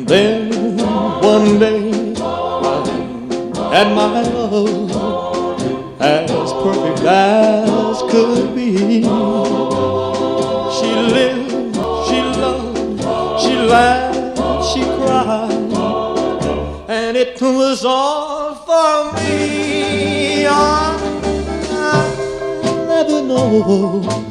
Then one day I had my love as perfect as could be. She lived, she loved, she laughed, she cried, and it was all for me. I never know